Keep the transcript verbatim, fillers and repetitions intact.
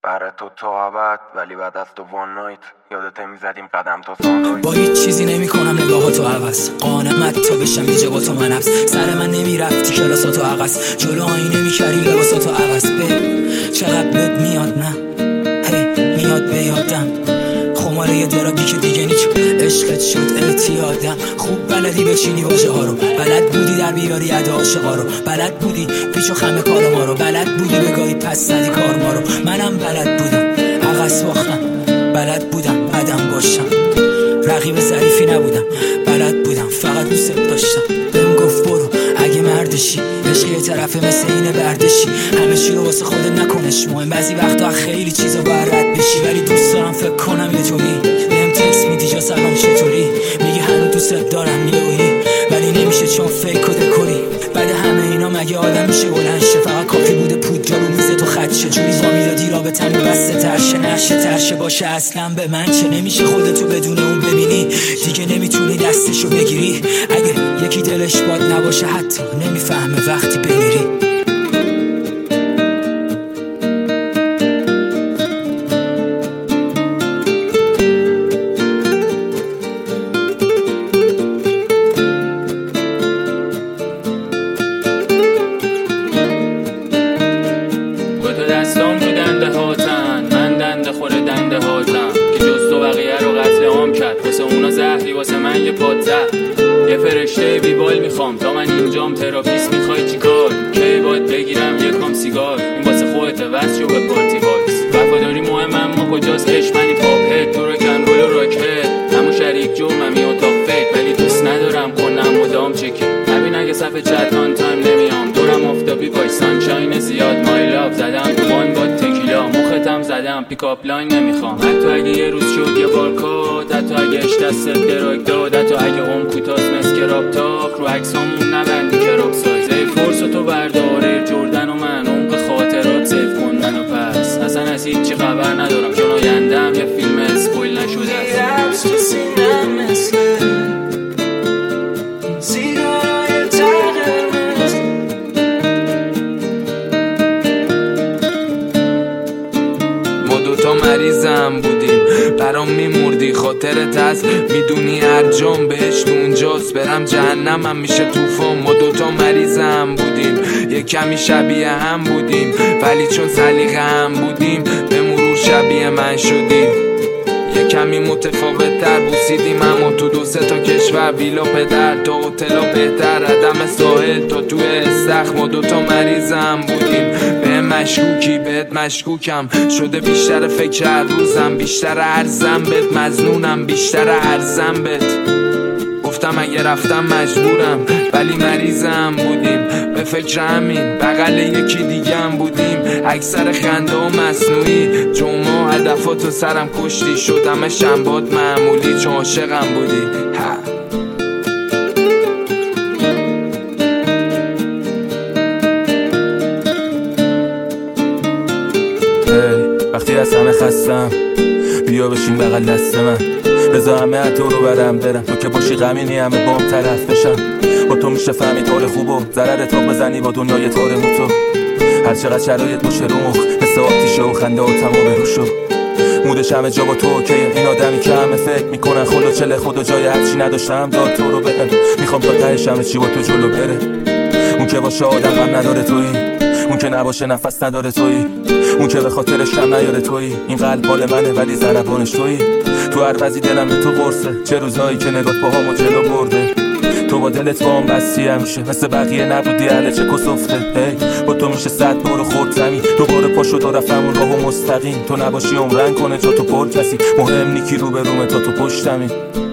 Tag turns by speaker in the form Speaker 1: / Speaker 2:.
Speaker 1: برای تو تا ابد، ولی بعد از تو وان نایت یادت میزدیم قدم تا ساندویچ.
Speaker 2: با هیچ چیزی نمی کنم نگاهاتو عوض، قانمت تا بشم یه جواتو من حبس. سر من نمی رفتی کلاساتو عقص، جلو آینه می کردی لباساتو عوض. به چقدر بد میاد نه هی میاد به یادم، خماره یه درابی که دیگه نیچ عشقت شد اعتیادم. خوب بلدی بچینی واژه ها رو، بلد بودی در بیاری ادا عاشقا رو، بلد بودی پیچ و خم کار ما رو، بلد بودی بگاهی پس زدی کار ما رو. منم بلد بودم عقص باختم، بلد بودم بعدم باشم، رقیب ظریفی نبودم، بلد بودم فقط دوست داشتم. بهم گفت برو اگه مردشی، عشق یه طرفه مثل اینه بردشی، همه چی رو واسه خودت نکنش مهم. بعضی وقتا خیلی چیزا باید رد بشی، ولی دوست دارم فکر کنم یه طوری بهم تکس میدی جا سلام چطوری، میگی هنوز دوست دارم یهویی، ولی نمیشه چون فیک و دکوری. بعد همه اینا مگه آدم میشه بلند شه؟ فقط کافی بوده پود جلو میز تو خط شه، جوری وا میدادی رابطه‌مون بسته ترشه، نشه ترشه باشه اصلا به من چه؟ نمیشه خودتو بدون اون ببینی، دیگه نمیتونی دستشو بگیری. اگه یکی دلش باد نباشه حتی نمیفهمه وقتی بمیری.
Speaker 3: دستام رو دنده هاتن، من دنده خوره دنده هاتم، که جز تو بقیه رو قتل عام کرد. واسه اونا زهری واسه من یه پاد زهر، یه فرشته بیبال میخوام تا من اینجام. تراپیست میخوای چیکار؟ کی باید بگیرم یکم سیگار؟ این واسه خودت واسه جو به پارتی وایس. وفاداری مهم اما کجاست عشق؟ منی پاپت تو رو کن رول و راکت، همون شریک جرمم یه اتاق فکر، ولی دوست ندارم کنم مدام چک. همین اگه صفحه چت آن تایم نمیام، دورم آفتابی وای سانشاین زیاد مای لاف زدم تو وان با تکیلا، مختم زدم پیکاپ لاین نمیخوام. حتی اگه یه روز شد یه بارکات، حتی اگه اش دست دراگ داد، حتی اگه هم کوتاست مسکراب تاک رو عکسامون نبندی کراب سایز. ای فرصت تو برداره جردن و من عمق خاطرات سیف کن منو پس، اصلا از هیچ چی خبر ندارم چون آیندم یه فیلم اسپویل نشده است.
Speaker 4: ما دوتا مریضم بودیم برام میمردی، خاطرت هست میدونی ارجام بهشت اونجاست، برم جهنمم میشه طوفان. ما دوتا مریضم بودیم یه کمی شبیه هم بودیم، ولی چون سلیقه هم بودیم به مرور شبیه من شدیم. یه کمی متفاوت تر بوسیدیم اما تو دو سه تا کشور، ویلا پدر تا هتلا بهتر، عدم ساحل تا توی استخر. ما دوتا مریضم بودیم به مشکوکی بهت مشکوکم شده، بیشتر فکر هر روزم، بیشتر ارزم بهت مظنونم، بیشتر ارزم بهت. گفتم اگه رفتم مجبورم ولی مریضم بودیم، به فکر همین بغل یکی دیگه هم بودیم، اکثر خنده و مصنوعی. جمعه هدفاتو سرم کشتی، شدم شنباد معمولی چون عاشقم بودی. ها
Speaker 5: وقتی از همه خستم بیا بشین بغل دست من، بذار همه تو رو برم برم، تو که باشی غمینی همه بام طرف بشم. با تو میشه فهمید حال خوب و ضرر اتاق بزنی با دنیای تار موتو، هر چقدر شرایط باشه رو مخ مثل آتیشه و خنده و تمام روشو. مودش همه جا با تو اوکیه، این آدمی که همه فکر میکنن خدا چله خدا جای هرچی نداشتم داد تو رو بهم. میخوام تا تهش همه چی با تو جلو بره، اون که باشه آدم هم نداره تویی، اون که نباشه نفس نداره تویی، اون که به خاطرش کم نیاره تویی. این قلب مال منه ولی ضربانش تویی، تو هر وضعی دلم به تو قرصه، چه روزایی که نگات پاهامو جلو برده. تو با دلت با هم بستی همیشه، مثل بقیه نبودی اهل چه کسفته. هی با تو میشه صد بارو خورد زمین، دوباره پا شد و رفتم اون راهو مستقیم. تو نباشی عمرن کنه جا تو پر کسی، مهم نیکی رو به رومه تا تو پشتمی.